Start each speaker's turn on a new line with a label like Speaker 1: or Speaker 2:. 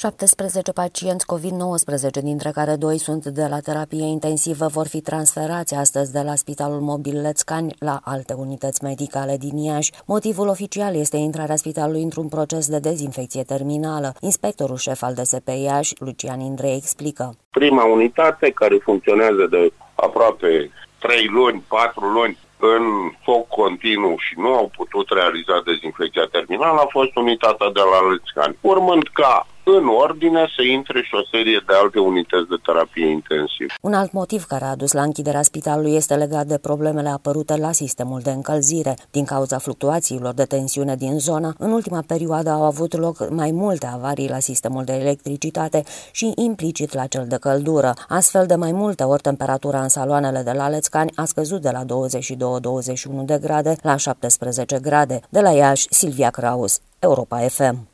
Speaker 1: 17 pacienți COVID-19, dintre care 2 sunt de la terapie intensivă, vor fi transferați astăzi de la Spitalul Mobil Lețcani la alte unități medicale din Iași. Motivul oficial este intrarea spitalului într-un proces de dezinfecție terminală. Inspectorul șef al DSP Iași, Lucian Indrei, explică.
Speaker 2: Prima unitate, care funcționează de aproape 3 luni, 4 luni, în foc continuu și nu au putut realiza dezinfecția terminală, a fost unitatea de la Lețcani, urmând ca în ordine să intre și o serie de alte unități de terapie intensivă.
Speaker 1: Un alt motiv care a dus la închiderea spitalului este legat de problemele apărute la sistemul de încălzire. Din cauza fluctuațiilor de tensiune din zonă, în ultima perioadă au avut loc mai multe avarii la sistemul de electricitate și implicit la cel de căldură. Astfel, de mai multe ori, temperatura în saloanele de la Lețcani a scăzut de la 22-21 de grade la 17 grade. De la Iași, Silvia Kraus, Europa FM.